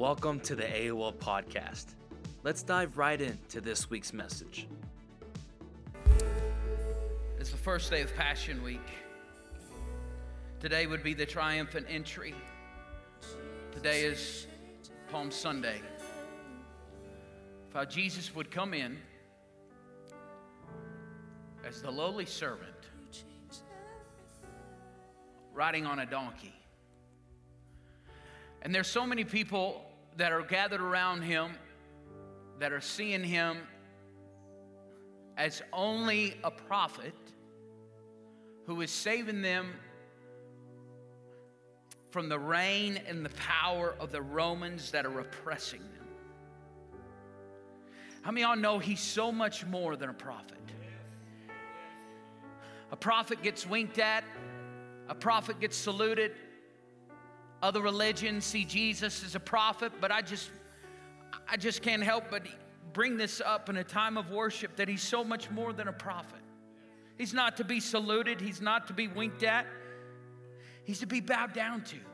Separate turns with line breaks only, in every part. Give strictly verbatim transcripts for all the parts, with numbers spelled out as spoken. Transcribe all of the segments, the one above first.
Welcome to the A O L podcast. Let's dive right into this week's message.
It's the first day of Passion Week. Today would be the triumphant entry. Today is Palm Sunday. Of how Jesus would come in as the lowly servant, riding on a donkey. And there's so many people that are gathered around him that are seeing him as only a prophet who is saving them from the reign and the power of the Romans that are oppressing them. How many of y'all know he's so much more than a prophet? A prophet gets winked at. A prophet gets saluted. Other religions see Jesus as a prophet, but I just, I just can't help but bring this up in a time of worship that he's so much more than a prophet. He's not to be saluted. He's not to be winked at. He's to be bowed down to.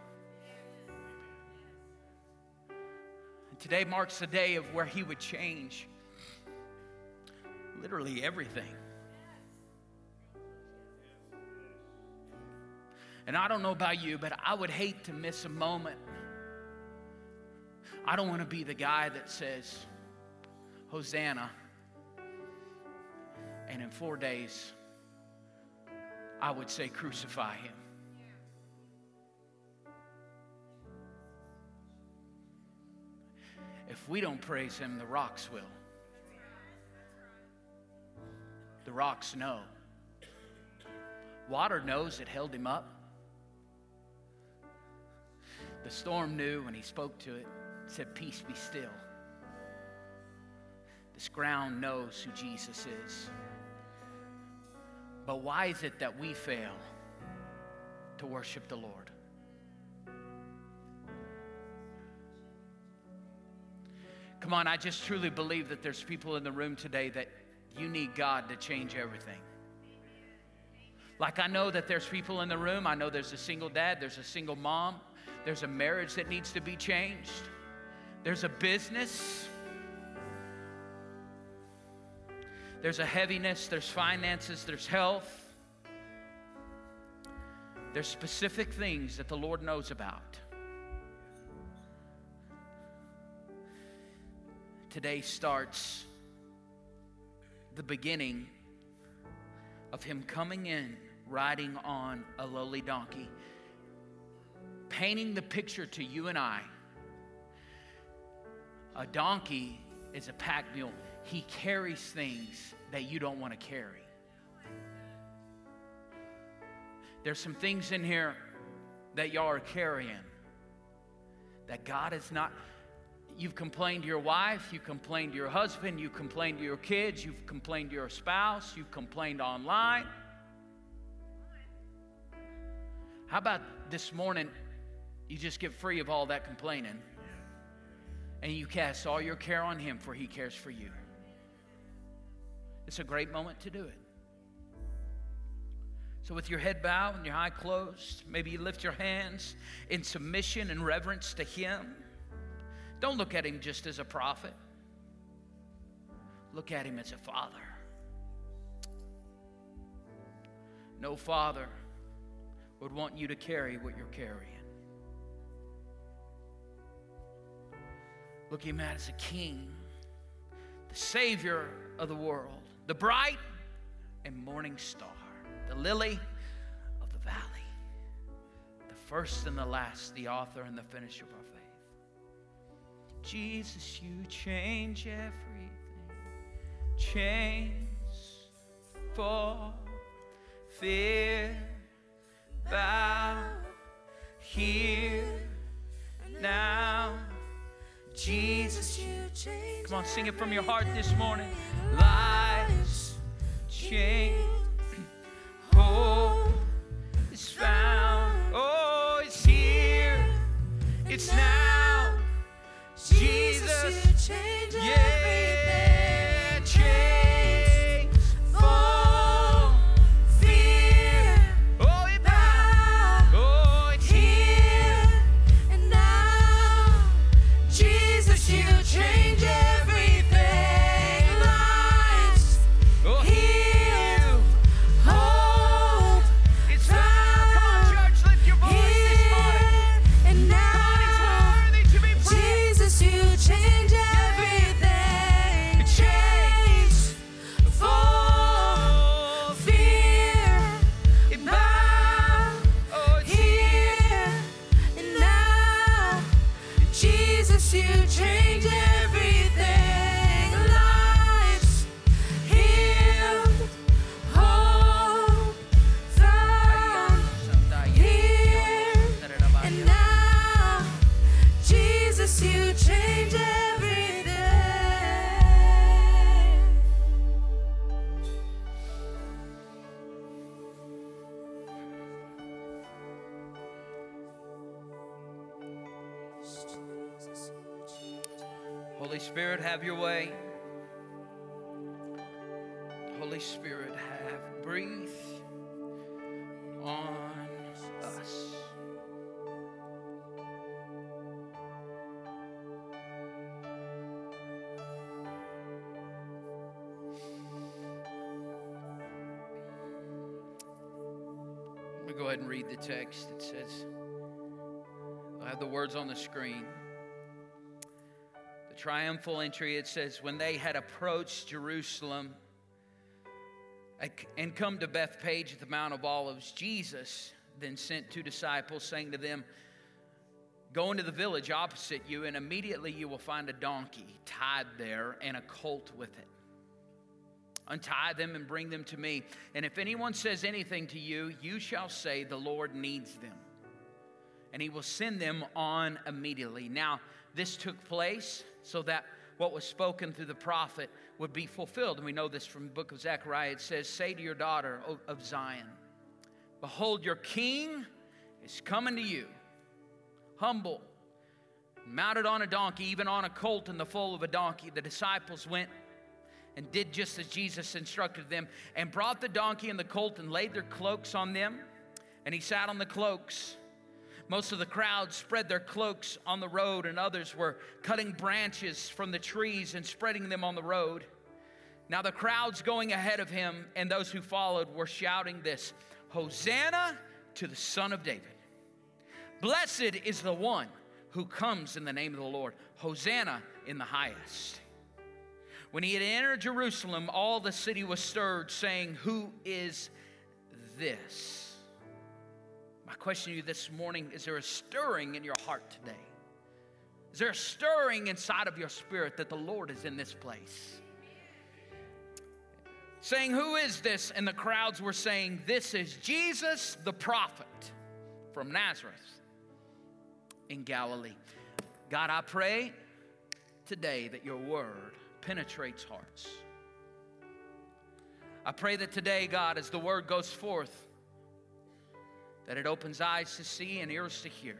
And today marks the day of where he would change literally everything. And I don't know about you, but I would hate to miss a moment. I don't want to be the guy that says, Hosanna, and in four days, I would say, crucify him. If we don't praise him, the rocks will. The rocks know. Water knows it held him up. The storm knew when he spoke to it, said, peace be still. This ground knows who Jesus is. But why is it that we fail to worship the Lord? Come on, I just truly believe that there's people in the room today that you need God to change everything. Like I know that there's people in the room. I know there's a single dad, there's a single mom. There's a marriage that needs to be changed. There's a business. There's a heaviness. There's finances. There's health. There's specific things that the Lord knows about. Today starts the beginning of him coming in, riding on a lowly donkey, painting the picture to you and I. A donkey is a pack mule. He carries things that you don't want to carry. There's some things in here that y'all are carrying that God is not. You've complained to your wife, you've complained to your husband, you've complained to your kids, you've complained to your spouse, you've complained online. How about this morning, you just get free of all that complaining and you cast all your care on him, for he cares for you. It's a great moment to do it. So with your head bowed and your eye closed, maybe you lift your hands in submission and reverence to him. Don't look at him just as a prophet. Look at him as a father. No father would want you to carry what you're carrying. Look at him as a king, the savior of the world, the bright and morning star, the lily of the valley, the first and the last, the author and the finisher of our faith. Jesus, you change everything. Chains fall, fear, bow, here, now. Jesus, you change. Come on, sing it from your heart this morning. Lives change. Hope is found. Oh, it's here. It's now. Jesus, you change everything. Chains fall. Fear. Oh, it bows. Oh, it's here. And now. Jesus. Holy Spirit, have your way. Holy Spirit, have breathe on us. Let me go ahead and read the text. It says, I have the words on the screen. The triumphal entry, it says, when they had approached Jerusalem and come to Bethphage at the Mount of Olives, Jesus then sent two disciples, saying to them, go into the village opposite you, and immediately you will find a donkey tied there and a colt with it. Untie them and bring them to me. And if anyone says anything to you, you shall say, the Lord needs them, and he will send them on immediately. Now, this took place so that what was spoken through the prophet would be fulfilled. And we know this from the book of Zechariah. It says, say to your daughter of Zion, behold, your king is coming to you, humble, mounted on a donkey, even on a colt and the foal of a donkey. The disciples went and did just as Jesus instructed them, and brought the donkey and the colt and laid their cloaks on them, and he sat on the cloaks. Most of the crowd spread their cloaks on the road, and others were cutting branches from the trees and spreading them on the road. Now the crowds going ahead of him and those who followed were shouting this, Hosanna to the Son of David. Blessed is the one who comes in the name of the Lord. Hosanna in the highest. When he had entered Jerusalem, all the city was stirred, saying, who is this? My question to you this morning, is there a stirring in your heart today? Is there a stirring inside of your spirit that the Lord is in this place? Saying, who is this? And the crowds were saying, this is Jesus the prophet from Nazareth in Galilee. God, I pray today that your word penetrates hearts. I pray that today, God, as the word goes forth, that it opens eyes to see and ears to hear.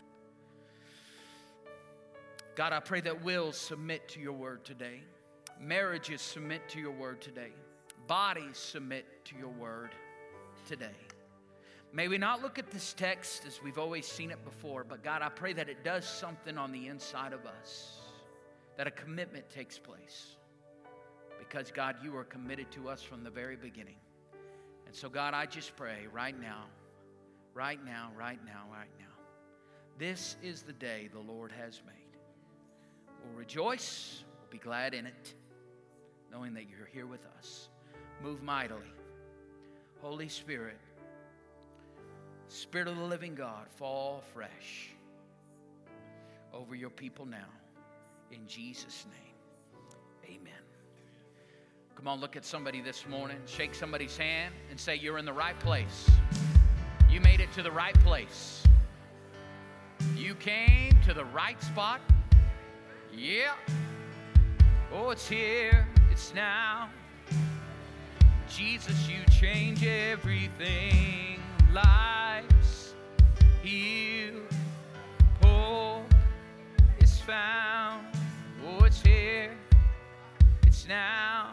God, I pray that wills submit to your word today. Marriages submit to your word today. Bodies submit to your word today. May we not look at this text as we've always seen it before, but God, I pray that it does something on the inside of us, that a commitment takes place. Because, God, you are committed to us from the very beginning. And so, God, I just pray right now, right now, right now, right now. This is the day the Lord has made. We'll rejoice, we'll be glad in it, knowing that you're here with us. Move mightily. Holy Spirit, Spirit of the living God, fall fresh over your people now. In Jesus' name, amen. Come on, look at somebody this morning. Shake somebody's hand and say, you're in the right place. You made it to the right place. You came to the right spot. Yeah. Oh, it's here. It's now. Jesus, you change everything. Lives healed. Hope is found. Oh, it's here. It's now.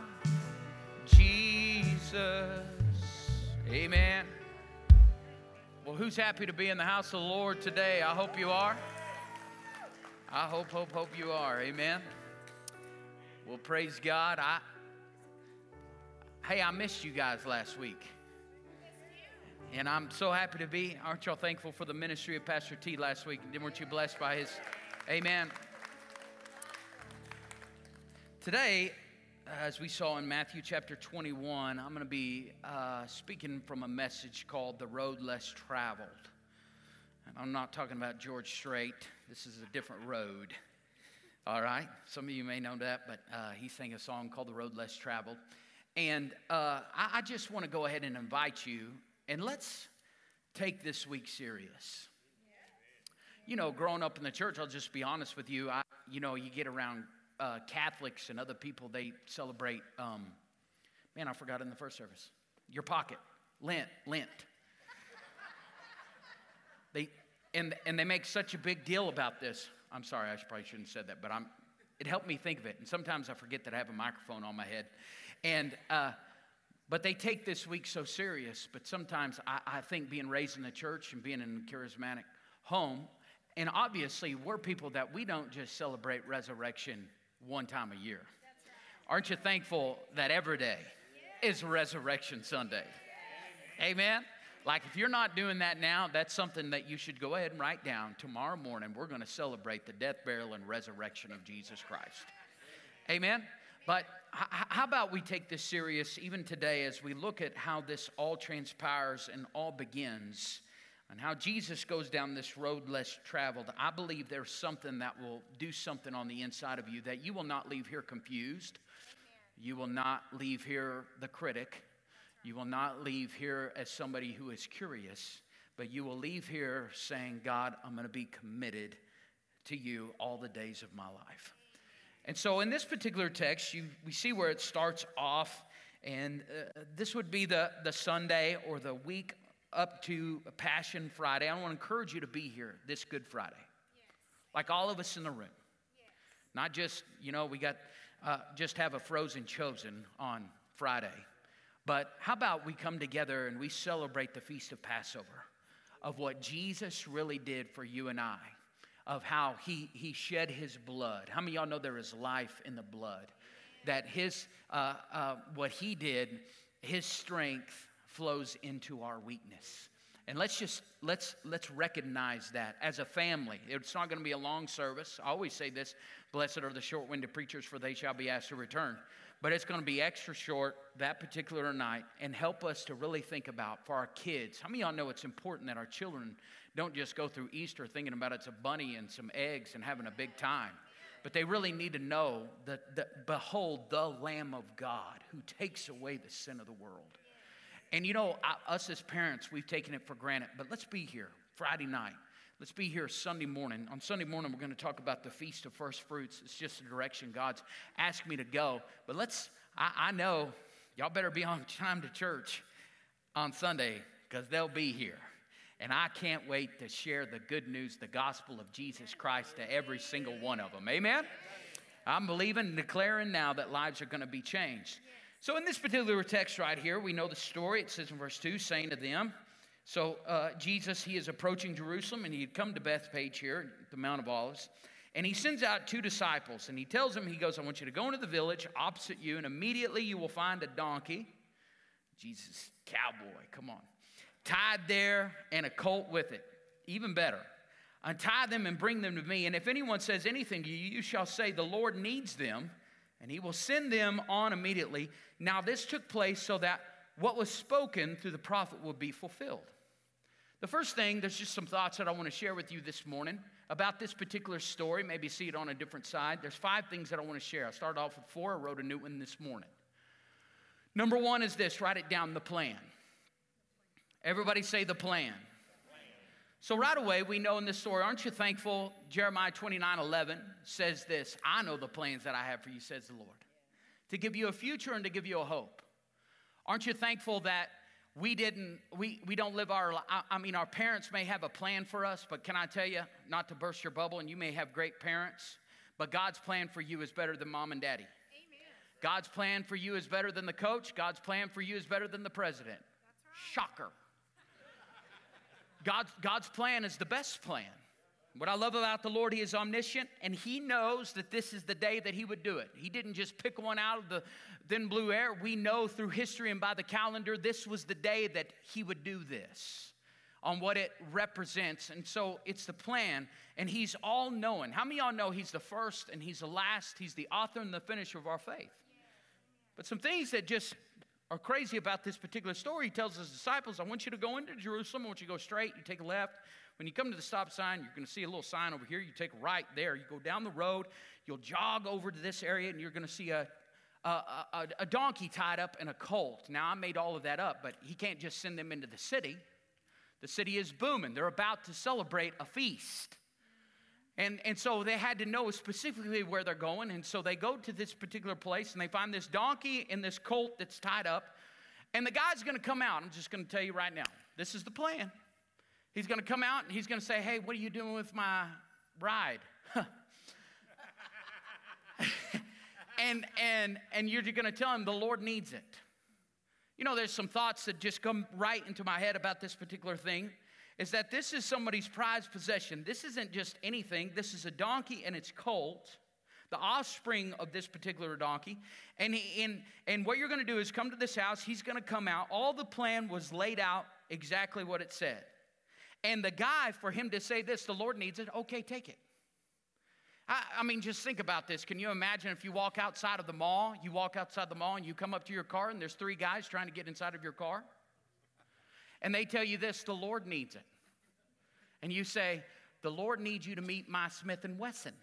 Jesus. Amen. Well, who's happy to be in the house of the Lord today? I hope you are. I hope, hope, hope you are. Amen. Well, praise God. I, hey, I missed you guys last week. And I'm so happy to be. Aren't y'all thankful for the ministry of Pastor T last week? Weren't you blessed by his? Amen. Today, as we saw in Matthew chapter twenty-one, I'm going to be uh, speaking from a message called The Road Less Traveled. And I'm not talking about George Strait. This is a different road. All right? Some of you may know that, but uh, he sang a song called The Road Less Traveled. And uh, I, I just want to go ahead and invite you, and let's take this week serious. You know, growing up in the church, I'll just be honest with you, I, you know, you get around Uh, Catholics and other people, they celebrate, um, man, I forgot in the first service, your pocket, Lent, Lent. They and and they make such a big deal about this. I'm sorry, I probably shouldn't have said that, but I'm. It helped me think of it. And sometimes I forget that I have a microphone on my head. And, uh, but they take this week so serious. But sometimes I, I think being raised in the church and being in a charismatic home, and obviously we're people that we don't just celebrate resurrection one time a year. Aren't you thankful that every day is Resurrection Sunday? Amen? Like if you're not doing that now, that's something that you should go ahead and write down. Tomorrow morning, we're going to celebrate the death, burial, and resurrection of Jesus Christ. Amen? But h- how about we take this serious even today as we look at how this all transpires and all begins and how Jesus goes down this road less traveled. I believe there's something that will do something on the inside of you that you will not leave here confused. You will not leave here the critic. You will not leave here as somebody who is curious, but you will leave here saying, God, I'm going to be committed to you all the days of my life. And so in this particular text, you, we see where it starts off, and uh, this would be the, the Sunday or the week up to Passion Friday. I want to encourage you to be here this Good Friday, yes. Like all of us in the room. Yes. Not just, you know, we got, uh, just have a frozen chosen on Friday. But how about we come together and we celebrate the Feast of Passover, of what Jesus really did for you and I, of how he, he shed his blood. How many of y'all know there is life in the blood? That his uh, uh, what he did, his strength flows into our weakness. And let's just, let's let's recognize that as a family. It's not going to be a long service. I always say this, blessed are the short-winded preachers, for they shall be asked to return. But it's going to be extra short that particular night and help us to really think about for our kids. How many of y'all know it's important that our children don't just go through Easter thinking about it's a bunny and some eggs and having a big time. But they really need to know that, that behold, the Lamb of God who takes away the sin of the world. And you know, us as parents, we've taken it for granted. But let's be here Friday night. Let's be here Sunday morning. On Sunday morning, we're going to talk about the Feast of First Fruits. It's just the direction God's asked me to go. But let's, I, I know, y'all better be on time to church on Sunday because they'll be here. And I can't wait to share the good news, the gospel of Jesus Christ to every single one of them. Amen? I'm believing and declaring now that lives are going to be changed. So in this particular text right here, we know the story. It says in verse two, saying to them, so uh, Jesus, he is approaching Jerusalem, and he had come to Bethphage here, the Mount of Olives, and he sends out two disciples, and he tells them, he goes, I want you to go into the village opposite you, and immediately you will find a donkey, Jesus, cowboy, come on, tied there, and a colt with it, even better. Untie them and bring them to me, and if anyone says anything to you, you shall say, the Lord needs them, and he will send them on immediately. Now this took place so that what was spoken through the prophet will be fulfilled. The first thing, there's just some thoughts that I want to share with you this morning about this particular story. Maybe see it on a different side. There's five things that I want to share. I started off with four. I wrote a new one this morning. Number one is this. Write it down, the plan. Everybody say the plan. So right away, we know in this story, aren't you thankful? Jeremiah twenty-nine eleven says this, I know the plans that I have for you, says the Lord, to give you a future and to give you a hope. Aren't you thankful that we didn't, we, we don't live our, I, I mean, our parents may have a plan for us, but can I tell you, not to burst your bubble, and you may have great parents, but God's plan for you is better than mom and daddy. Amen. God's plan for you is better than the coach. God's plan for you is better than the president. That's right. Shocker. God's, God's plan is the best plan. What I love about the Lord, he is omniscient, and he knows that this is the day that he would do it. He didn't just pick one out of the thin blue air. We know through history and by the calendar, this was the day that he would do this on what it represents. And so it's the plan, and he's all-knowing. How many of y'all know he's the first and he's the last? He's the author and the finisher of our faith. But some things that just are crazy about this particular story, he tells his disciples, I want you to go into Jerusalem. I want you to go straight. You take a left. When you come to the stop sign, you're going to see a little sign over here. You take a right there. You go down the road. You'll jog over to this area, and you're going to see a, a, a, a donkey tied up in a colt. Now, I made all of that up, but he can't just send them into the city. The city is booming. They're about to celebrate a feast. And, and so they had to know specifically where they're going. And so they go to this particular place, and they find this donkey and this colt that's tied up. And the guy's going to come out. I'm just going to tell you right now. This is the plan. He's going to come out, and he's going to say, hey, what are you doing with my bride? and, and, and you're going to tell him the Lord needs it. You know, there's some thoughts that just come right into my head about this particular thing, is that this is somebody's prized possession. This isn't just anything. This is a donkey and its colt, the offspring of this particular donkey. And, he, and, and what you're going to do is come to this house. He's going to come out. All the plan was laid out exactly what it said. And the guy, for him to say this, the Lord needs it, okay, take it. I, I mean, just think about this. Can you imagine if you walk outside of the mall, you walk outside the mall and you come up to your car and there's three guys trying to get inside of your car? And they tell you this, the Lord needs it. And you say, the Lord needs you to meet my Smith and Wesson.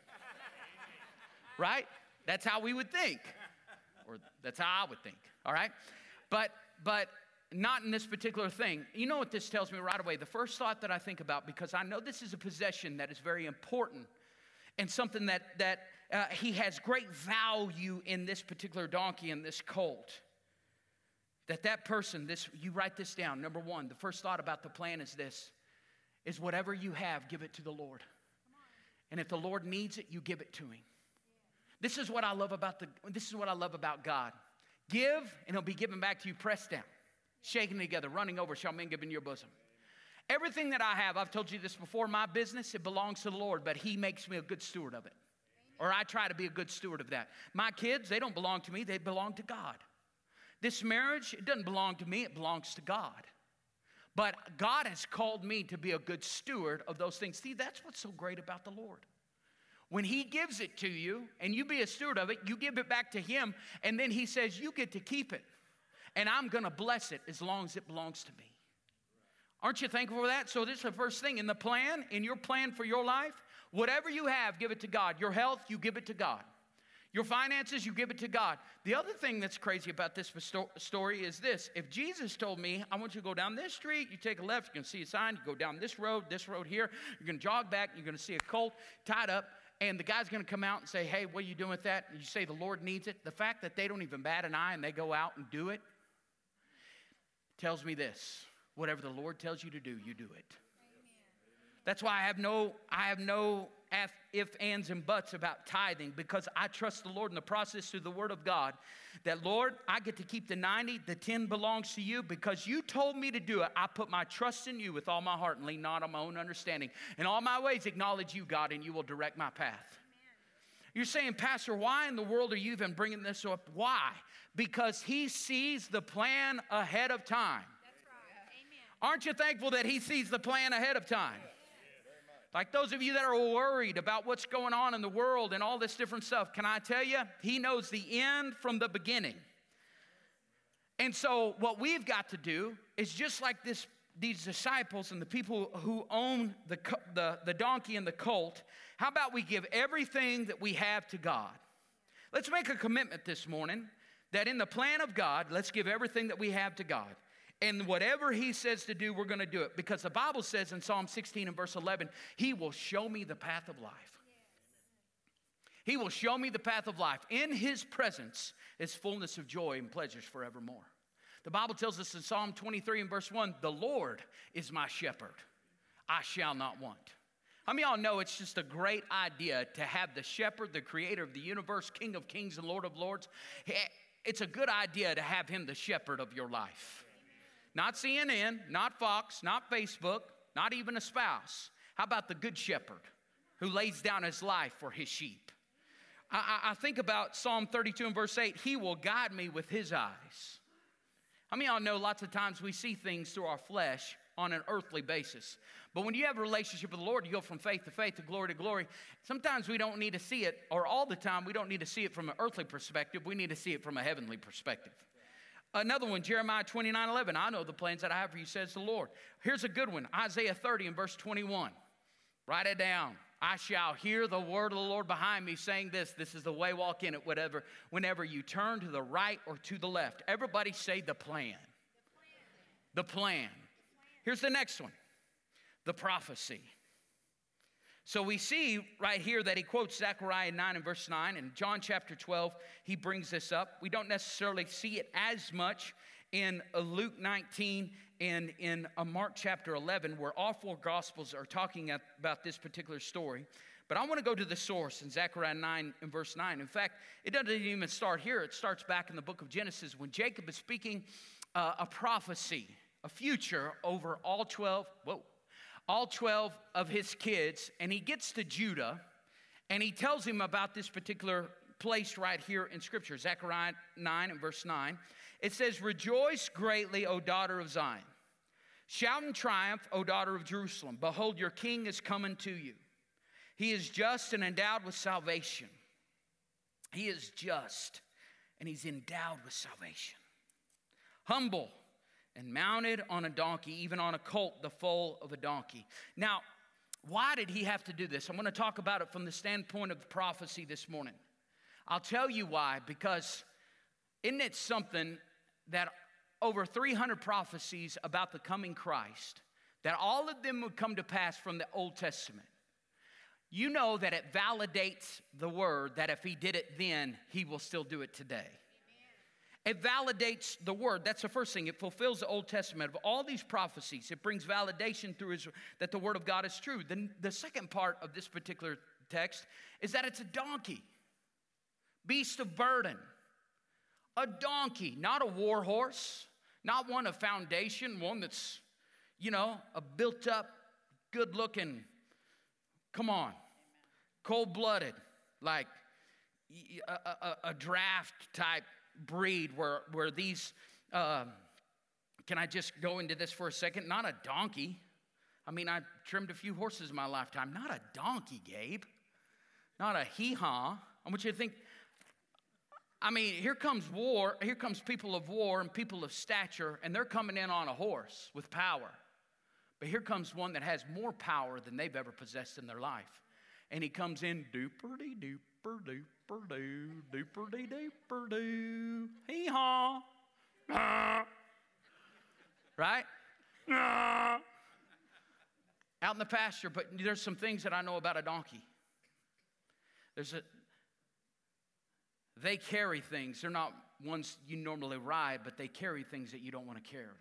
Right? That's how we would think. Or that's how I would think. All right? But, but not in this particular thing. You know what this tells me right away? The first thought that I think about, because I know this is a possession that is very important and something that, that uh, he has great value in this particular donkey and this colt. That that person, this, you write this down. Number one, the first thought about the plan is this, is whatever you have, give it to the Lord. And if the Lord needs it, you give it to him. This is what I love about the, this is what I love about God. Give, and it'll be given back to you, pressed down, shaken together, running over, shall men give in your bosom. Everything that I have, I've told you this before, my business, it belongs to the Lord, but he makes me a good steward of it. Or I try to be a good steward of that. My kids, they don't belong to me, they belong to God. This marriage, it doesn't belong to me, it belongs to God. But God has called me to be a good steward of those things. See, that's what's so great about the Lord. When he gives it to you, and you be a steward of it, you give it back to him, and then he says, you get to keep it. And I'm going to bless it as long as it belongs to me. Aren't you thankful for that? So this is the first thing in the plan, in your plan for your life. Whatever you have, give it to God. Your health, you give it to God. Your finances, you give it to God. The other thing that's crazy about this story is this. If Jesus told me, I want you to go down this street, you take a left, you're going to see a sign, you go down this road, this road here, you're going to jog back, you're going to see a colt tied up, and the guy's going to come out and say, hey, what are you doing with that? And you say the Lord needs it. The fact that they don't even bat an eye and they go out and do it tells me this. Whatever the Lord tells you to do, you do it. Amen. That's why I have no, I have no if, ands, and buts about tithing, because I trust the Lord in the process through the Word of God, that, Lord, I get to keep the ninety, the ten belongs to you because you told me to do it. I put my trust in you with all my heart and lean not on my own understanding. In all my ways acknowledge you, God, and you will direct my path. Amen. You're saying, Pastor, why in the world are you even bringing this up? Why? Because he sees the plan ahead of time. Aren't you thankful that he sees the plan ahead of time? Like those of you that are worried about what's going on in the world and all this different stuff, can I tell you, he knows the end from the beginning. And so what we've got to do is just like this, these disciples and the people who own the, the, the donkey and the colt, how about we give everything that we have to God? Let's make a commitment this morning that in the plan of God, let's give everything that we have to God. And whatever he says to do, we're going to do it. Because the Bible says in Psalm sixteen and verse eleven, he will show me the path of life. He will show me the path of life. In his presence is fullness of joy and pleasures forevermore. The Bible tells us in Psalm twenty-three and verse one, the Lord is my shepherd. I shall not want. How many of y'all know it's just a great idea to have the shepherd, the creator of the universe, King of kings and Lord of lords? It's a good idea to have him the shepherd of your life. Not C N N, not Fox, not Facebook, not even a spouse. How about the good shepherd who lays down his life for his sheep? I, I, I think about Psalm thirty-two and verse eight. He will guide me with his eyes. How many of y'all know lots of times we see things through our flesh on an earthly basis? But when you have a relationship with the Lord, you go from faith to faith, to glory to glory. Sometimes we don't need to see it, or all the time we don't need to see it from an earthly perspective. We need to see it from a heavenly perspective. Another one, Jeremiah twenty-nine eleven. I know the plans that I have for you, says the Lord. Here's a good one, Isaiah thirty and verse twenty-one. Write it down. I shall hear the word of the Lord behind me saying this. This is the way, walk in it, whatever. Whenever you turn to the right or to the left. Everybody say the plan. The plan. The plan. Here's the next one. The prophecy. So we see right here that he quotes Zechariah nine and verse nine, and John chapter twelve, he brings this up. We don't necessarily see it as much in Luke nineteen and in Mark chapter eleven, where all four Gospels are talking about this particular story. But I want to go to the source in Zechariah nine and verse nine. In fact, it doesn't even start here. It starts back in the book of Genesis when Jacob is speaking uh, a prophecy, a future over all twelve, whoa, all twelve of his kids. And he gets to Judah and he tells him about this particular place right here in Scripture. Zechariah nine and verse nine. It says, rejoice greatly, O daughter of Zion. Shout in triumph, O daughter of Jerusalem. Behold, your king is coming to you. He is just and endowed with salvation. He is just and he's endowed with salvation. Humble and mounted on a donkey, even on a colt, the foal of a donkey. Now, why did he have to do this? I'm going to talk about it from the standpoint of prophecy this morning. I'll tell you why, because isn't it something that over three hundred prophecies about the coming Christ, that all of them would come to pass from the Old Testament? You know that it validates the word that if he did it then, he will still do it today. Amen. It validates the word. That's the first thing. It fulfills the Old Testament. Of all these prophecies, it brings validation through his, that the word of God is true. Then the second part of this particular text is that it's a donkey, beast of burden. A donkey, not a war horse, not one of foundation, one that's, you know, a built up, good looking, come on, cold-blooded, like a, a, a draft type breed where, where these, uh, can I just go into this for a second? Not a donkey. I mean, I trimmed a few horses in my lifetime. Not a donkey, Gabe. Not a hee-haw. I want you to think, I mean, here comes war, here comes people of war and people of stature, and they're coming in on a horse with power. But here comes one that has more power than they've ever possessed in their life. And he comes in, dooper-dee, dooper, dooper-doo, dooper-dee, dooper-doo, hee-haw, ah. Right? Ah. Out in the pasture, but there's some things that I know about a donkey. There's a, they carry things. They're not ones you normally ride, but they carry things that you don't want to carry.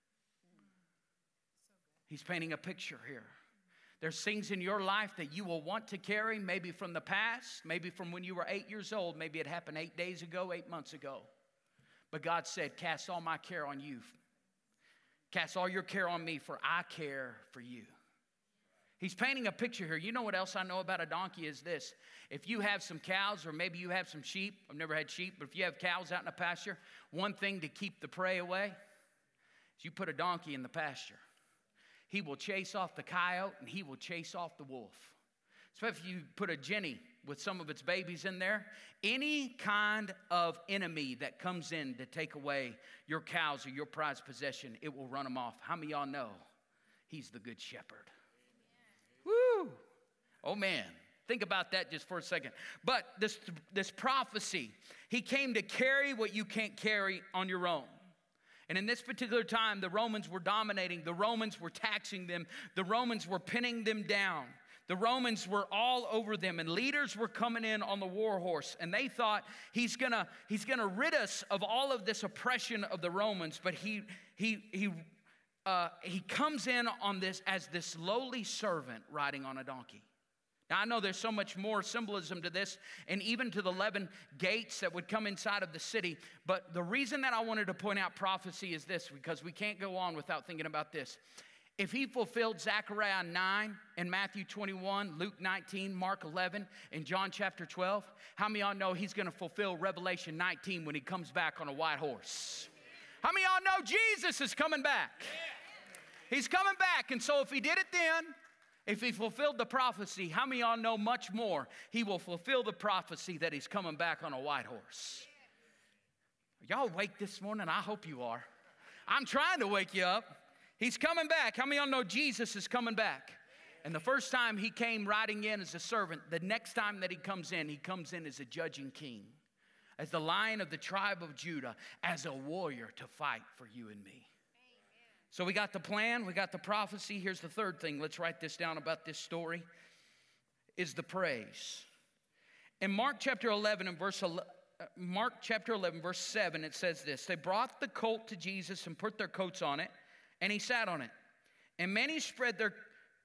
He's painting a picture here. There's things in your life that you will want to carry, maybe from the past, maybe from when you were eight years old. Maybe it happened eight days ago, eight months ago. But God said, cast all my care on you. Cast all your care on me, for I care for you. He's painting a picture here. You know what else I know about a donkey is this. If you have some cows or maybe you have some sheep, I've never had sheep, but if you have cows out in the pasture, one thing to keep the prey away is you put a donkey in the pasture. He will chase off the coyote and he will chase off the wolf. Especially if you put a Jenny with some of its babies in there. Any kind of enemy that comes in to take away your cows or your prized possession, it will run them off. How many of y'all know he's the good shepherd? Woo! Oh man, think about that just for a second. But this, this prophecy, he came to carry what you can't carry on your own. And in this particular time, the Romans were dominating. The Romans were taxing them. The Romans were pinning them down. The Romans were all over them, and leaders were coming in on the war horse, and they thought he's gonna he's gonna rid us of all of this oppression of the Romans. But he he he uh, he comes in on this as this lowly servant riding on a donkey. Now, I know there's so much more symbolism to this, and even to the eleven gates that would come inside of the city. But the reason that I wanted to point out prophecy is this, because we can't go on without thinking about this. If he fulfilled Zechariah nine and Matthew twenty-one, Luke nineteen, Mark eleven, and John chapter twelve, how many of y'all know he's going to fulfill Revelation nineteen when he comes back on a white horse? How many of y'all know Jesus is coming back? He's coming back, and so if he did it then, if he fulfilled the prophecy, how many of y'all know much more? He will fulfill the prophecy that he's coming back on a white horse. Are y'all awake this morning? I hope you are. I'm trying to wake you up. He's coming back. How many of y'all know Jesus is coming back? And the first time he came riding in as a servant, the next time that he comes in, he comes in as a judging king, as the Lion of the tribe of Judah, as a warrior to fight for you and me. So we got the plan, we got the prophecy. Here's the third thing. Let's write this down about this story, is the praise. In Mark chapter eleven and verse Mark chapter eleven verse seven, it says this. They brought the colt to Jesus and put their coats on it, and he sat on it. And many spread their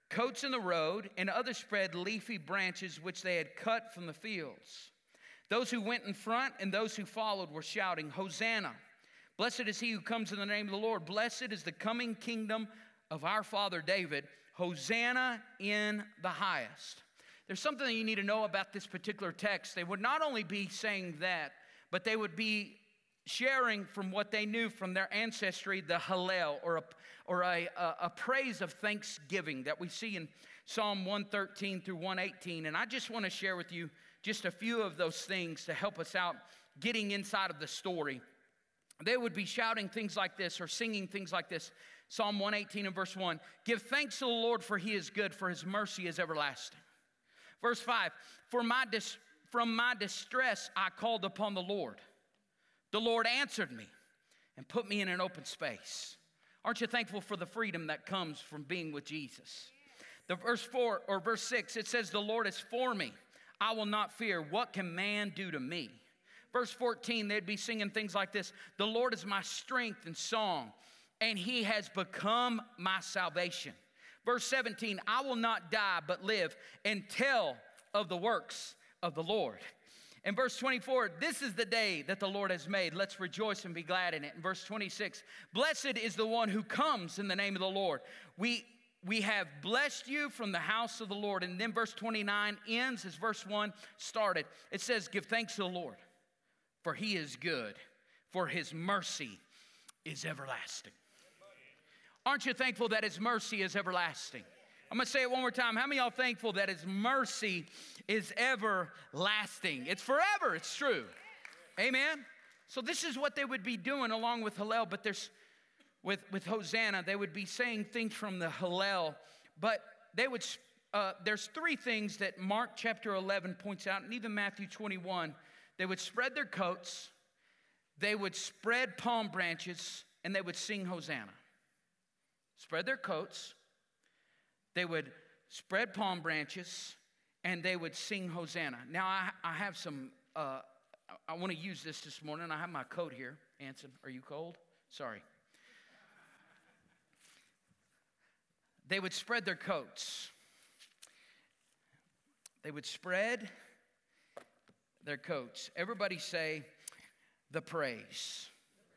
coats in the road, and others spread leafy branches which they had cut from the fields. Those who went in front and those who followed were shouting, Hosanna! Blessed is he who comes in the name of the Lord. Blessed is the coming kingdom of our father David. Hosanna in the highest. There's something that you need to know about this particular text. They would not only be saying that, but they would be sharing from what they knew from their ancestry, the Hallel, or a, or a, a, a praise of thanksgiving that we see in Psalm one thirteen through one eighteen. And I just want to share with you just a few of those things to help us out getting inside of the story. They would be shouting things like this or singing things like this. Psalm one eighteen and verse one, give thanks to the Lord for he is good, for his mercy is everlasting. Verse five, for my dis- from my distress I called upon the Lord. The Lord answered me and put me in an open space. Aren't you thankful for the freedom that comes from being with Jesus? The verse four or verse six, it says, the Lord is for me. I will not fear. What can man do to me? Verse fourteen, they'd be singing things like this. The Lord is my strength and song, and he has become my salvation. Verse seventeen, I will not die but live and tell of the works of the Lord. In verse twenty-four, this is the day that the Lord has made. Let's rejoice and be glad in it. In verse twenty-six, blessed is the one who comes in the name of the Lord. We, we have blessed you from the house of the Lord. And then verse twenty-nine ends as verse one started. It says, give thanks to the Lord, for he is good, for his mercy is everlasting. Aren't you thankful that his mercy is everlasting? I'm going to say it one more time. How many of y'all thankful that his mercy is everlasting? It's forever. It's true. Amen? So this is what they would be doing along with Hallel, but there's with, with Hosanna, they would be saying things from the Hallel, but they would, uh, there's three things that Mark chapter eleven points out, and even Matthew twenty-one. They would spread their coats, they would spread palm branches, and they would sing Hosanna. Spread their coats, they would spread palm branches, and they would sing Hosanna. Now, I, I have some, uh, I, I want to use this this morning. I have my coat here. Anson, are you cold? Sorry. They would spread their coats. They would spread their coats. Everybody say, the praise.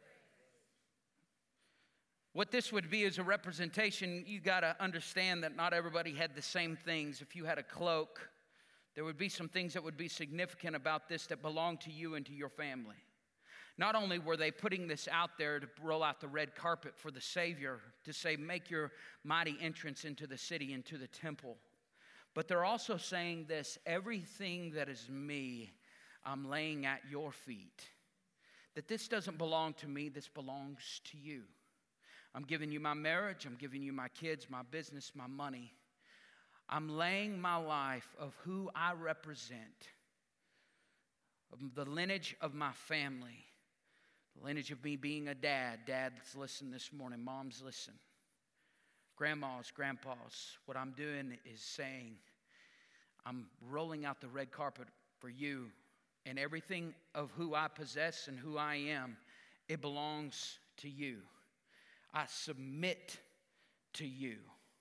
What this would be is a representation. You got to understand that not everybody had the same things. If you had a cloak, there would be some things that would be significant about this that belonged to you and to your family. Not only were they putting this out there to roll out the red carpet for the Savior, to say, make your mighty entrance into the city, into the temple, but they're also saying this, everything that is me, I'm laying at your feet. That this doesn't belong to me, this belongs to you. I'm giving you my marriage, I'm giving you my kids, my business, my money. I'm laying my life of who I represent, of the lineage of my family, the lineage of me being a dad. Dads, listen this morning. Moms, listen. Grandmas, grandpas, what I'm doing is saying, I'm rolling out the red carpet for you. And everything of who I possess and who I am, it belongs to you. I submit to you.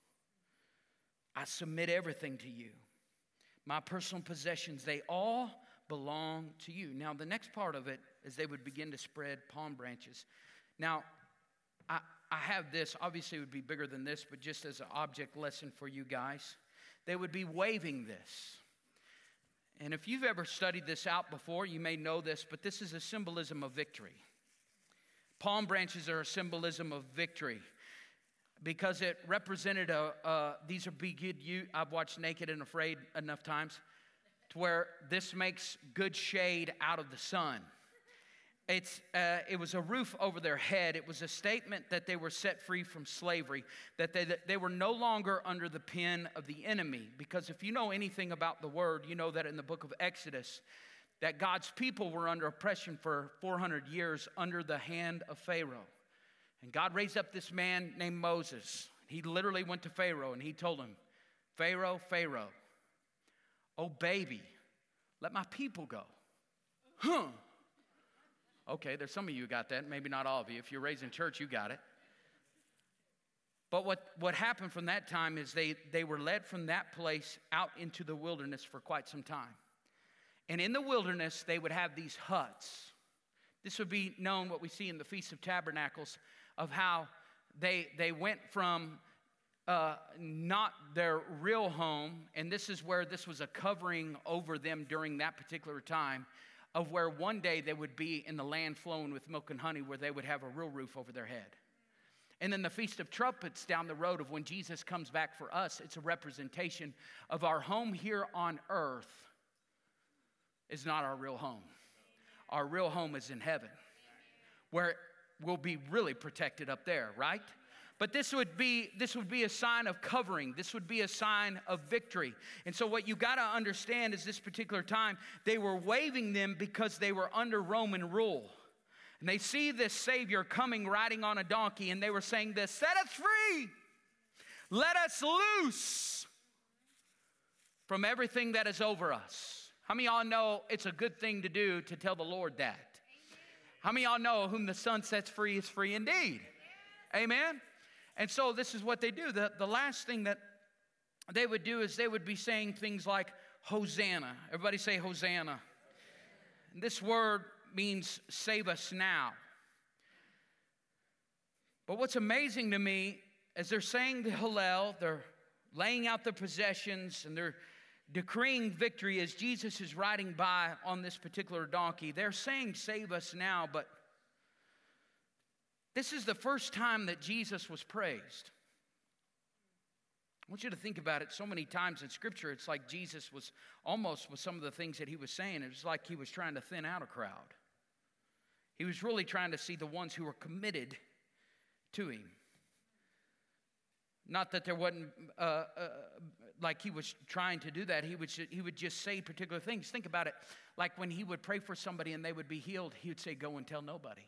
I submit everything to you. My personal possessions, they all belong to you. Now, the next part of it is they would begin to spread palm branches. Now, I, I have this. Obviously, it would be bigger than this, but just as an object lesson for you guys. They would be waving this. And if you've ever studied this out before, you may know this, but this is a symbolism of victory. Palm branches are a symbolism of victory because it represented a, uh, these are be good, you, I've watched Naked and Afraid enough times to where this makes good shade out of the sun. It's, uh, it was a roof over their head. It was a statement that they were set free from slavery, that they, that they were no longer under the pen of the enemy. Because if you know anything about the word, you know that in the book of Exodus, that God's people were under oppression for four hundred years under the hand of Pharaoh. And God raised up this man named Moses. He literally went to Pharaoh and he told him, Pharaoh, Pharaoh, oh baby, let my people go. Huh. Okay, there's some of you who got that. Maybe not all of you. If you're raised in church, you got it. But what, what happened from that time is they, they were led from that place out into the wilderness for quite some time. And in the wilderness, they would have these huts. This would be known, what we see in the Feast of Tabernacles, of how they, they went from uh, not their real home, and this is where this was a covering over them during that particular time, of where one day they would be in the land flowing with milk and honey, where they would have a real roof over their head. And then the Feast of Trumpets down the road of when Jesus comes back for us, it's a representation of our home here on earth is not our real home. Our real home is in heaven, where we'll be really protected up there, right? But this would be this would be a sign of covering. This would be a sign of victory. And so what you got to understand is this particular time, they were waving them because they were under Roman rule. And they see this Savior coming riding on a donkey, and they were saying this, set us free, let us loose from everything that is over us. How many of y'all know it's a good thing to do to tell the Lord that? How many of y'all know whom the Son sets free is free indeed? Amen? And so this is what they do. The, the last thing that they would do is they would be saying things like, Hosanna. Everybody say Hosanna. And this word means save us now. But what's amazing to me, as they're saying the Hallel, they're laying out their possessions, and they're decreeing victory as Jesus is riding by on this particular donkey. They're saying save us now, but this is the first time that Jesus was praised. I want you to think about it. So many times in Scripture, it's like Jesus was almost, with some of the things that he was saying, it was like he was trying to thin out a crowd. He was really trying to see the ones who were committed to him. Not that there wasn't, uh, uh, like he was trying to do that. He would, he would just say particular things. Think about it. Like when he would pray for somebody and they would be healed, he would say, go and tell nobody.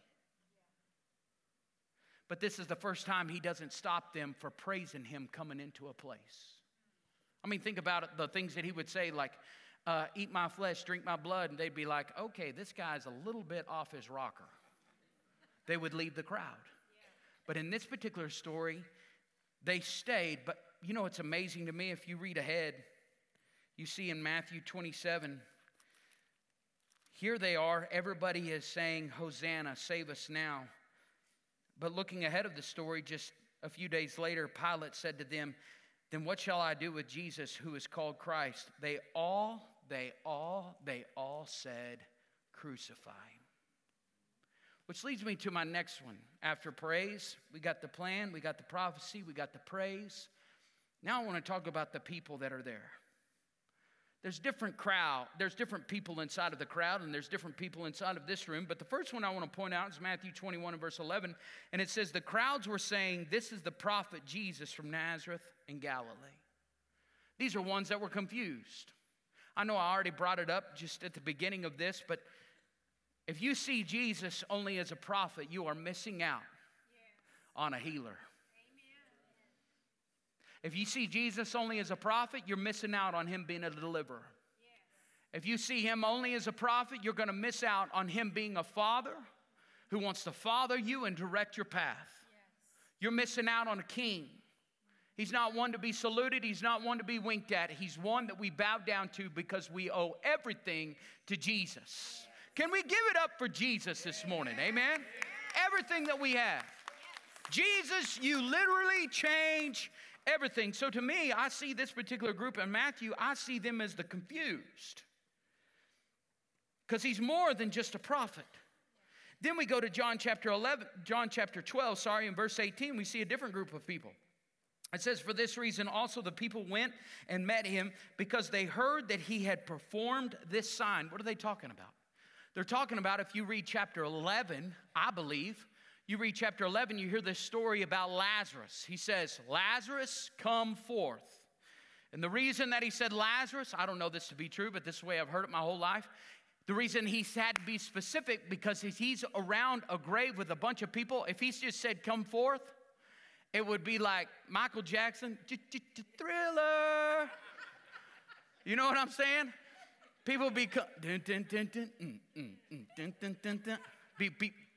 But this is the first time he doesn't stop them for praising him coming into a place. I mean, think about it, the things that he would say, like, uh, eat my flesh, drink my blood, and they'd be like, okay, this guy's a little bit off his rocker. They would leave the crowd. But in this particular story, they stayed. But you know, it's amazing to me, if you read ahead, you see in Matthew twenty-seven, here they are, everybody is saying, Hosanna, save us now. But looking ahead of the story, just a few days later, Pilate said to them, then what shall I do with Jesus who is called Christ? They all, they all, they all said, crucify him. Which leads me to my next one. After praise, we got the plan, we got the prophecy, we got the praise. Now I want to talk about the people that are there. There's different crowd, there's different people inside of the crowd, and there's different people inside of this room. But the first one I want to point out is Matthew twenty-one and verse eleven. And it says, the crowds were saying, this is the prophet Jesus from Nazareth in Galilee. These are ones that were confused. I know I already brought it up just at the beginning of this, but if you see Jesus only as a prophet, you are missing out on a healer. If you see Jesus only as a prophet, you're missing out on him being a deliverer. Yes. If you see him only as a prophet, you're going to miss out on him being a father who wants to father you and direct your path. Yes. You're missing out on a king. He's not one to be saluted. He's not one to be winked at. He's one that we bow down to because we owe everything to Jesus. Can we give it up for Jesus this morning? Amen? Everything that we have. Jesus, you literally change everything. So to me, I see this particular group in Matthew, I see them as the confused. Because he's more than just a prophet. Then we go to John chapter eleven, John chapter twelve, sorry, in verse eighteen, we see a different group of people. It says, for this reason also the people went and met him because they heard that he had performed this sign. What are they talking about? They're talking about, if you read chapter eleven, I believe, you read chapter eleven, you hear this story about Lazarus. He says, Lazarus, come forth. And the reason that he said Lazarus, I don't know this to be true, but this is the way I've heard it my whole life. The reason he had to be specific, because if he's around a grave with a bunch of people, if he's just said come forth, it would be like Michael Jackson, Thriller. You know what I'm saying? People be, dun, dun, dun, dun, mm, mm, mm, dun, dun, dun, dun, be, be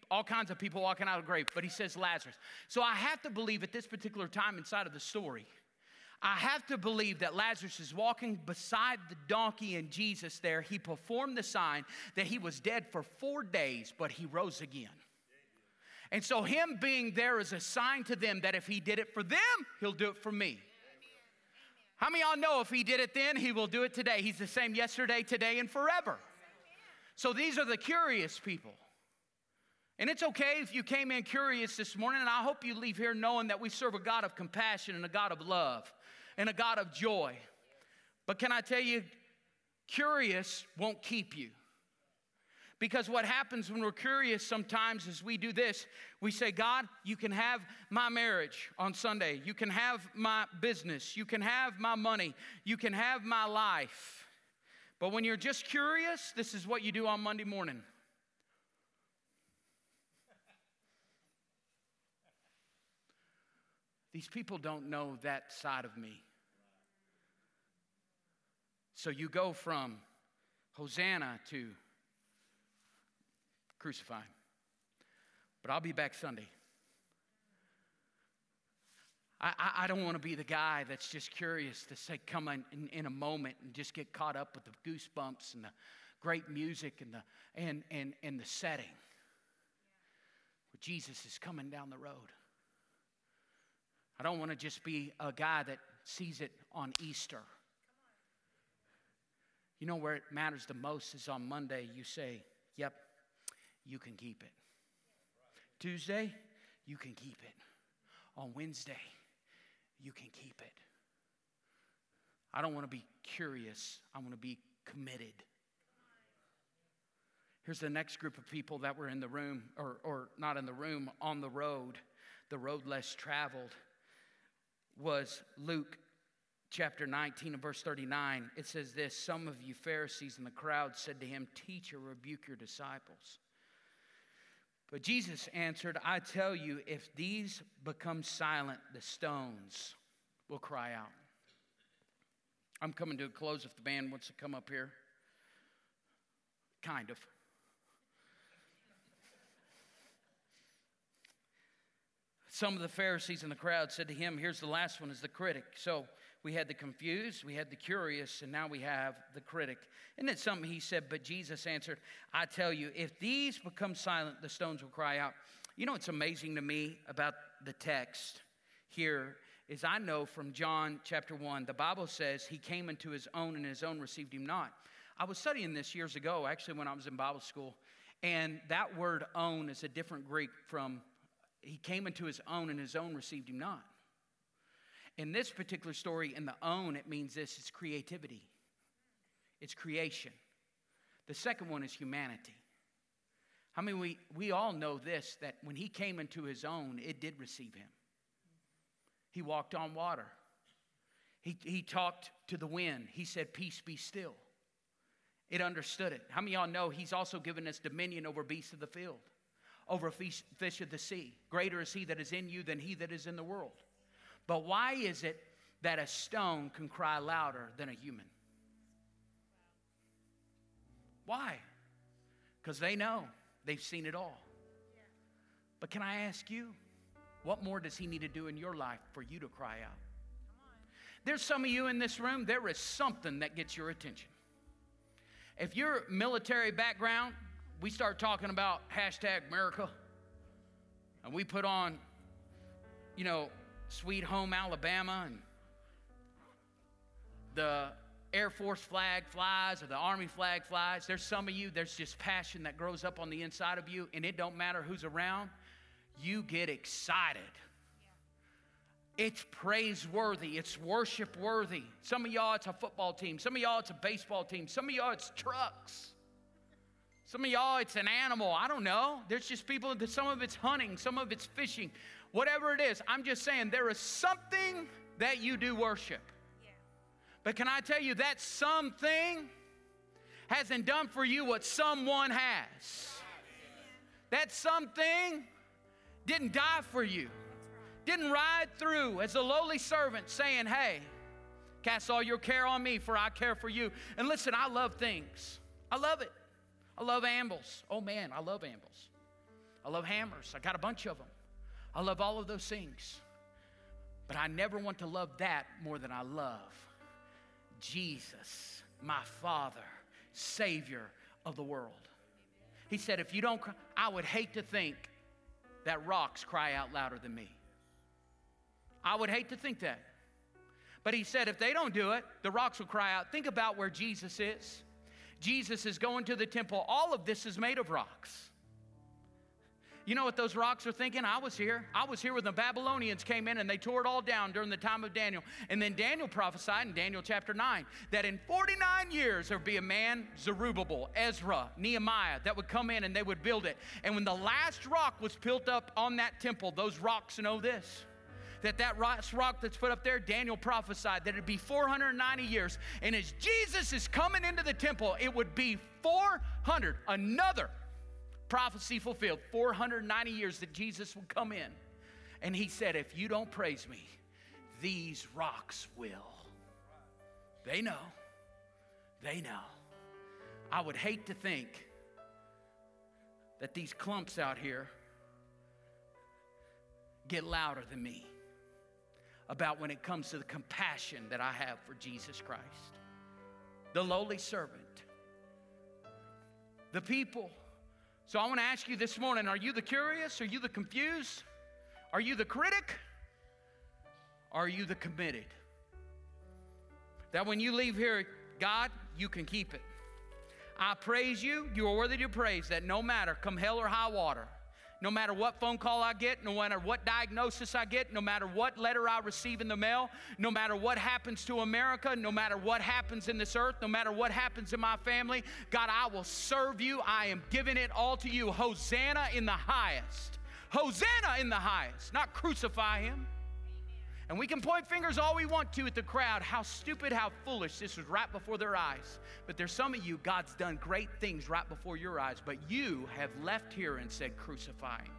all kinds of people walking out of the grave, but he says Lazarus. So I have to believe at this particular time inside of the story, I have to believe that Lazarus is walking beside the donkey and Jesus there. He performed the sign that he was dead for four days, but he rose again. And so him being there is a sign to them that if he did it for them, he'll do it for me. How many of y'all know if he did it then, he will do it today? He's the same yesterday, today, and forever. So these are the curious people. And it's okay if you came in curious this morning, and I hope you leave here knowing that we serve a God of compassion and a God of love and a God of joy. But can I tell you, curious won't keep you. Because what happens when we're curious sometimes is we do this. We say, God, you can have my marriage on Sunday. You can have my business. You can have my money. You can have my life. But when you're just curious, this is what you do on Monday morning. These people don't know that side of me. So you go from Hosanna to crucify him. But I'll be back Sunday. I, I, I don't want to be the guy that's just curious to say, come in, in, in a moment and just get caught up with the goosebumps and the great music and the and and, and the setting. Where Jesus is coming down the road. I don't want to just be a guy that sees it on Easter. You know where it matters the most is on Monday. You say, yep, you can keep it. Tuesday, you can keep it. On Wednesday, you can keep it. I don't want to be curious. I want to be committed. Here's the next group of people that were in the room, or, or not in the room, on the road, the road less traveled. Was Luke chapter nineteen and verse thirty-nine. It says this, some of you Pharisees in the crowd said to him, teacher, rebuke your disciples. But Jesus answered, I tell you, if these become silent, the stones will cry out. I'm coming to a close if the band wants to come up here. Kind of. Some of the Pharisees in the crowd said to him, here's the last one, is the critic. So we had the confused, we had the curious, and now we have the critic. Isn't it something he said? But Jesus answered, I tell you, if these become silent, the stones will cry out. You know what's amazing to me about the text here is I know from John chapter one, the Bible says he came into his own and his own received him not. I was studying this years ago, actually when I was in Bible school, and that word own is a different Greek from he came into his own and his own received him not. In this particular story, in the own, it means this, it's creativity. It's creation. The second one is humanity. I mean, we, we all know this, that when he came into his own, it did receive him. He walked on water. He, he talked to the wind. He said, peace, be still. It understood it. How many of y'all know he's also given us dominion over beasts of the field? Over fish, fish of the sea. Greater is he that is in you than he that is in the world. But why is it that a stone can cry louder than a human? Why? Because they know. They've seen it all. But can I ask you, what more does he need to do in your life for you to cry out? There's some of you in this room, there is something that gets your attention. If you're military background, we start talking about hashtag America, and we put on, you know, Sweet Home Alabama, and the Air Force flag flies or the Army flag flies. There's some of you, there's just passion that grows up on the inside of you, and it don't matter who's around. You get excited. It's praiseworthy. It's worship worthy. Some of y'all, it's a football team. Some of y'all, it's a baseball team. Some of y'all, it's trucks. Some of y'all, it's an animal. I don't know. There's just people, that some of it's hunting, some of it's fishing. Whatever it is, I'm just saying there is something that you do worship. Yeah. But can I tell you that something hasn't done for you what someone has? That something didn't die for you. Didn't ride through as a lowly servant saying, hey, cast all your care on me for I care for you. And listen, I love things. I love it. I love ambles. Oh man, I love ambles. I love hammers. I got a bunch of them. I love all of those things. But I never want to love that more than I love Jesus, my Father, Savior of the world. He said, if you don't cry, I would hate to think that rocks cry out louder than me. I would hate to think that. But he said, if they don't do it, the rocks will cry out. Think about where Jesus is. Jesus is going to the temple. All of this is made of rocks. You know what those rocks are thinking? I was here. I was here when the Babylonians came in and they tore it all down during the time of Daniel. And then Daniel prophesied in Daniel chapter nine that in forty-nine years there would be a man, Zerubbabel, Ezra, Nehemiah, that would come in and they would build it. And when the last rock was built up on that temple, those rocks know this. That that rock that's put up there, Daniel prophesied that it'd be four hundred ninety years. And as Jesus is coming into the temple, it would be four hundred, another prophecy fulfilled, four hundred ninety years that Jesus would come in. And he said, if you don't praise me, these rocks will. They know. They know. I would hate to think that these clumps out here get louder than me about when it comes to the compassion that I have for Jesus Christ, the lowly servant, the people. So I want to ask you this morning, are you the curious? Are you the confused? Are you the critic? Are you the committed? That when you leave here, God, you can keep it. I praise you. You are worthy to praise, that no matter, come hell or high water, no matter what phone call I get, no matter what diagnosis I get, no matter what letter I receive in the mail, no matter what happens to America, no matter what happens in this earth, no matter what happens in my family, God, I will serve you. I am giving it all to you. Hosanna in the highest. Hosanna in the highest. Not crucify him. And we can point fingers all we want to at the crowd. How stupid, how foolish. This was right before their eyes. But there's some of you, God's done great things right before your eyes, but you have left here and said, crucify him.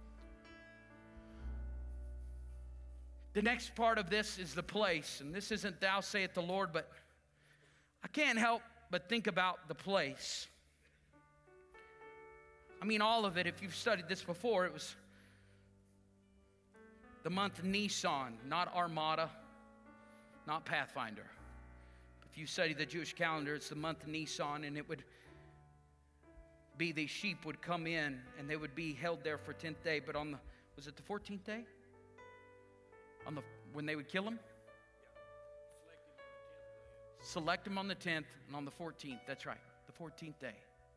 The next part of this is the place. And this isn't thou saith the Lord, but I can't help but think about the place. I mean, all of it, if you've studied this before, it was the month Nisan, not Armada, not Pathfinder. If you study the Jewish calendar, it's the month Nisan, and it would be these sheep would come in, and they would be held there for tenth day. But on the, was it the fourteenth day? On the when they would kill them? Select them on the tenth, and on the fourteenth, that's right, the fourteenth day.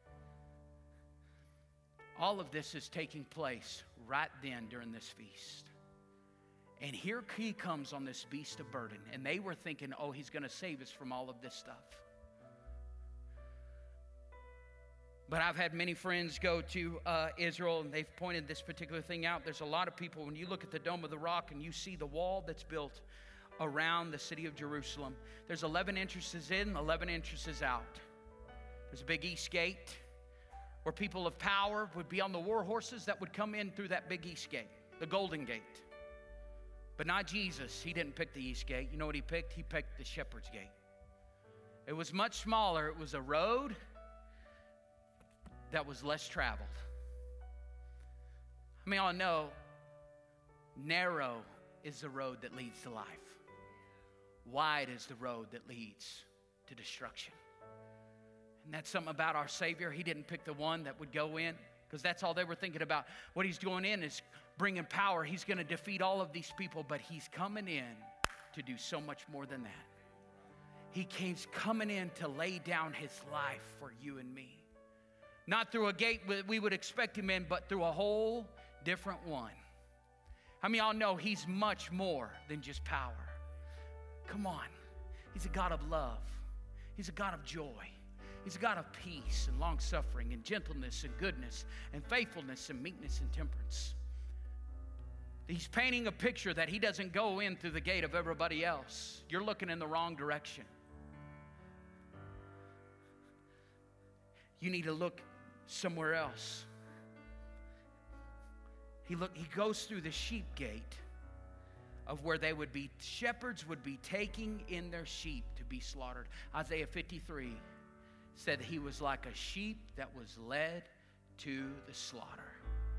All of this is taking place right then during this feast. And here he comes on this beast of burden. And they were thinking, oh, he's going to save us from all of this stuff. But I've had many friends go to uh, Israel, and they've pointed this particular thing out. There's a lot of people, when you look at the Dome of the Rock and you see the wall that's built around the city of Jerusalem, there's eleven entrances in, eleven entrances out. There's a big east gate where people of power would be on the war horses that would come in through that big east gate, the Golden Gate. But not Jesus. He didn't pick the east gate. You know what he picked? He picked the shepherd's gate. It was much smaller. It was a road that was less traveled. I mean, all know narrow is the road that leads to life. Wide is the road that leads to destruction. And that's something about our Savior. He didn't pick the one that would go in, because that's all they were thinking about. What he's going in is bringing power. He's going to defeat all of these people, but he's coming in to do so much more than that. He came coming in to lay down his life for you and me. Not through a gate we would expect him in, but through a whole different one. How many of y'all know he's much more than just power? Come on. He's a God of love. He's a God of joy. He's a God of peace and long-suffering and gentleness and goodness and faithfulness and meekness and temperance. He's painting a picture that he doesn't go in through the gate of everybody else. You're looking in the wrong direction. You need to look somewhere else. He look, he goes through the sheep gate of where they would be, shepherds would be taking in their sheep to be slaughtered. Isaiah fifty-three said he was like a sheep that was led to the slaughter.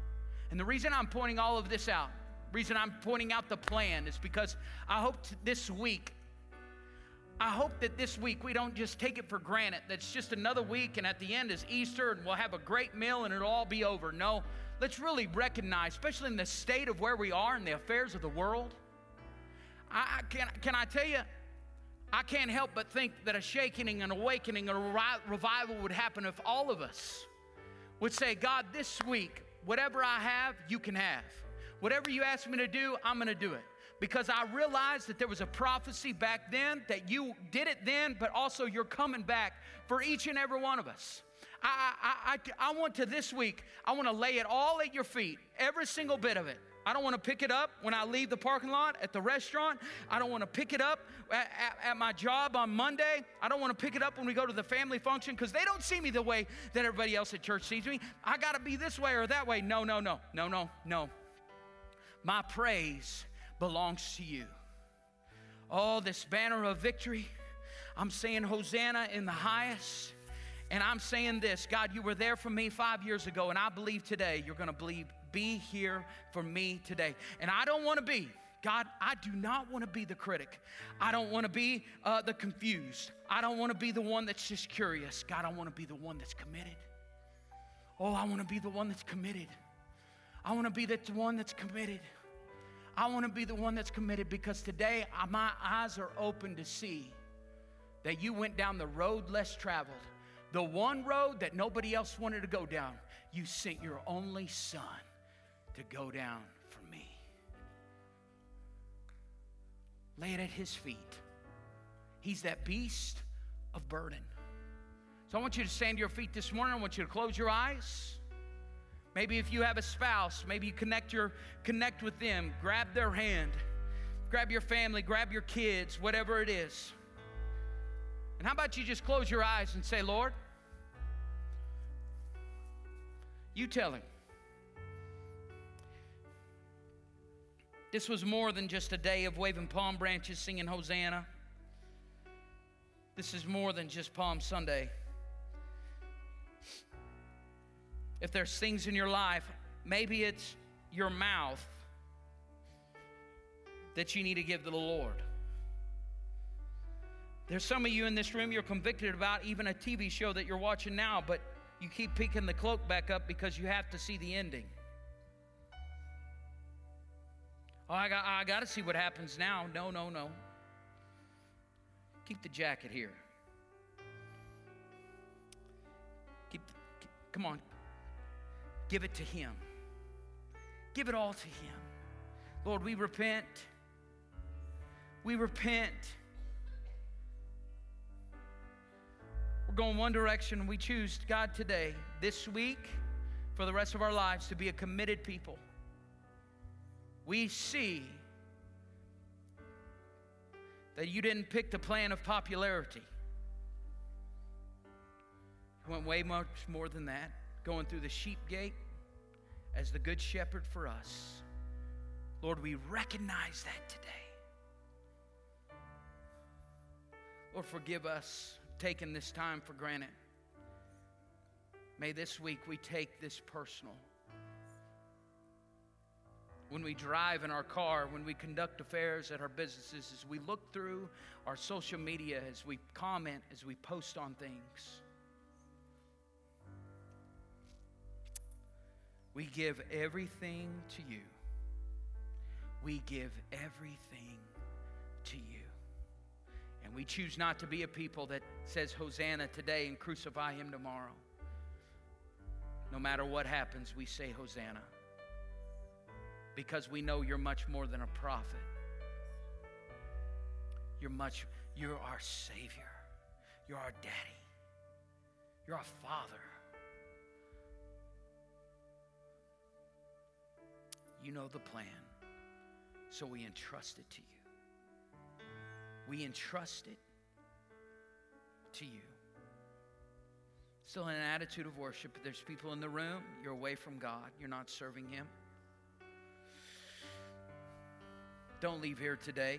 And the reason I'm pointing all of this out, reason I'm pointing out the plan is because I hope t- this week, I hope that this week we don't just take it for granted that it's just another week and at the end is Easter and we'll have a great meal and it'll all be over. No, let's really recognize, especially in the state of where we are in the affairs of the world. I, I can, can I tell you, I can't help but think that a shaking, an awakening, a revival would happen if all of us would say, God, this week, whatever I have, you can have. Whatever you ask me to do, I'm going to do it. Because I realized that there was a prophecy back then that you did it then, but also you're coming back for each and every one of us. I, I, I, I want to this week, I want to lay it all at your feet, every single bit of it. I don't want to pick it up when I leave the parking lot at the restaurant. I don't want to pick it up at, at, at my job on Monday. I don't want to pick it up when we go to the family function because they don't see me the way that everybody else at church sees me. I got to be this way or that way. No, no, no, no, no, no. My praise belongs to you. Oh, this banner of victory. I'm saying Hosanna in the highest. And I'm saying this, God, you were there for me five years ago, and I believe today you're going to believe, be here for me today. And I don't want to be, God, I do not want to be the critic. I don't want to be uh, the confused. I don't want to be the one that's just curious. God, I want to be the one that's committed. Oh, I want to be the one that's committed. I want to be the one that's committed. I want to be the one that's committed because today my eyes are open to see that you went down the road less traveled. The one road that nobody else wanted to go down, you sent your only son to go down for me. Lay it at his feet. He's that beast of burden. So I want you to stand to your feet this morning. I want you to close your eyes. Maybe if you have a spouse, maybe you connect your connect with them. Grab their hand. Grab your family, grab your kids, whatever it is. And how about you just close your eyes and say, Lord, you tell him. This was more than just a day of waving palm branches, singing Hosanna. This is more than just Palm Sunday. If there's things in your life, maybe it's your mouth that you need to give to the Lord. There's some of you in this room, you're convicted about even a T V show that you're watching now, but you keep picking the cloak back up because you have to see the ending. Oh, I got, I got to see what happens now. No, no, no. Keep the jacket here. Keep, the, keep come on. Give it to him. Give it all to him. Lord, we repent. We repent. We're going one direction. We choose, God, today, this week, for the rest of our lives, to be a committed people. We see that you didn't pick the plan of popularity. You went way much more than that, going through the sheep gate as the good shepherd for us. Lord, we recognize that today. Lord, forgive us taking this time for granted. May this week we take this personal. When we drive in our car, when we conduct affairs at our businesses, as we look through our social media, as we comment, as we post on things, we give everything to you. We give everything to you. And we choose not to be a people that says Hosanna today and crucify him tomorrow. No matter what happens, we say Hosanna. Because we know you're much more than a prophet. You're much, you're our Savior. You're our Daddy. You're our Father. You know the plan. So we entrust it to you. We entrust it to you. Still in an attitude of worship. There's people in the room. You're away from God. You're not serving him. Don't leave here today.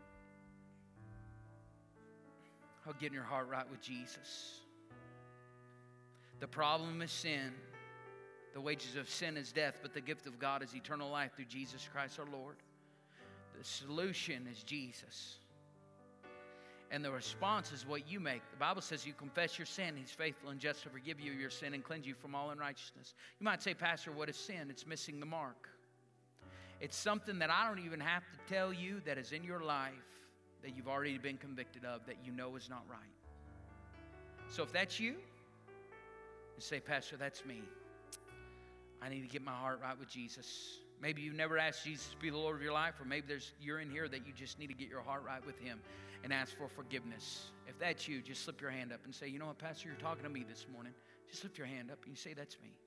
I'll get in your heart right with Jesus. The problem is sin. The wages of sin is death, but the gift of God is eternal life through Jesus Christ our Lord. The solution is Jesus. And the response is what you make. The Bible says you confess your sin. He's faithful and just to forgive you your sin and cleanse you from all unrighteousness. You might say, Pastor, what is sin? It's missing the mark. It's something that I don't even have to tell you that is in your life that you've already been convicted of, that you know is not right. So if that's you, you say, Pastor, that's me. I need to get my heart right with Jesus. Maybe you've never asked Jesus to be the Lord of your life, or maybe there's you're in here that you just need to get your heart right with Him and ask for forgiveness. If that's you, just slip your hand up and say, you know what, Pastor, you're talking to me this morning. Just lift your hand up and you say, that's me.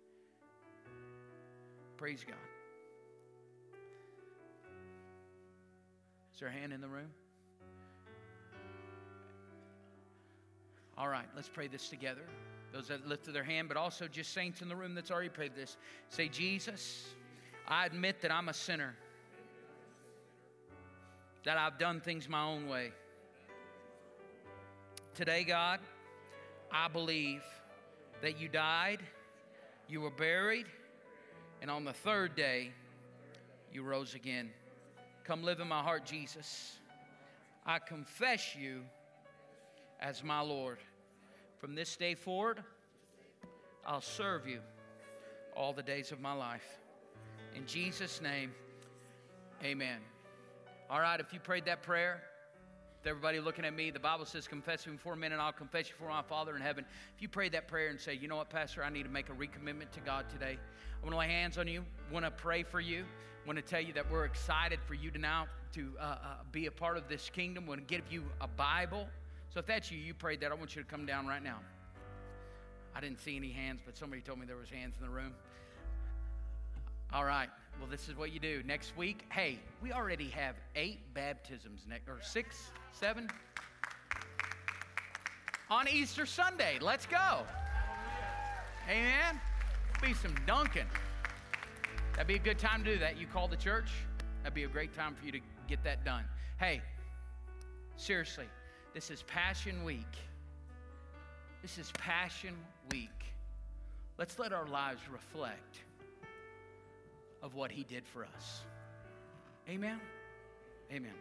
Praise God. Is there a hand in the room? All right, let's pray this together. Those that lifted their hand, but also just saints in the room that's already prayed this. Say, Jesus, I admit that I'm a sinner, that I've done things my own way. Today, God, I believe that you died, you were buried, and on the third day, you rose again. Come live in my heart, Jesus. I confess you as my Lord. From this day forward, I'll serve you all the days of my life. In Jesus' name, amen. All right, if you prayed that prayer, with everybody looking at me, the Bible says, confess me before men and I'll confess you before my Father in heaven. If you prayed that prayer and say, you know what, Pastor, I need to make a recommitment to God today. I want to lay hands on you. I want to pray for you. I want to tell you that we're excited for you to now to uh, uh, be a part of this kingdom. I want to give you a Bible. So if that's you, you prayed that, I want you to come down right now. I didn't see any hands, but somebody told me there was hands in the room. All right. Well, this is what you do. Next week, hey, we already have eight baptisms, next, or six, seven, on Easter Sunday. Let's go. Amen. Be some dunking. That'd be a good time to do that. You call the church. That'd be a great time for you to get that done. Hey, seriously. This is Passion Week. This is Passion Week. Let's let our lives reflect of what He did for us. Amen? Amen.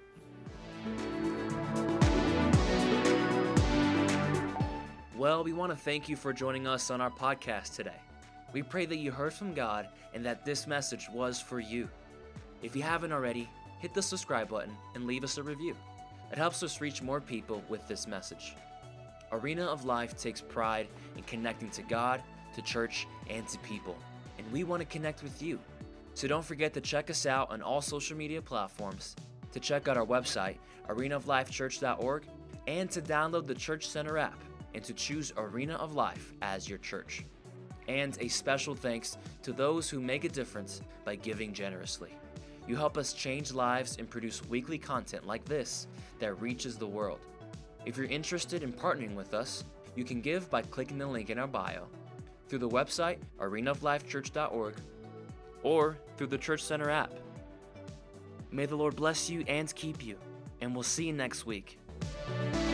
Well, we want to thank you for joining us on our podcast today. We pray that you heard from God and that this message was for you. If you haven't already, hit the subscribe button and leave us a review. It helps us reach more people with this message. Arena of Life takes pride in connecting to God, to church, and to people. And we want to connect with you. So don't forget to check us out on all social media platforms, to check out our website, arena of life church dot org, and to download the Church Center app and to choose Arena of Life as your church. And a special thanks to those who make a difference by giving generously. You help us change lives and produce weekly content like this that reaches the world. If you're interested in partnering with us, you can give by clicking the link in our bio, through the website, arena of life church dot org, or through the Church Center app. May the Lord bless you and keep you, and we'll see you next week.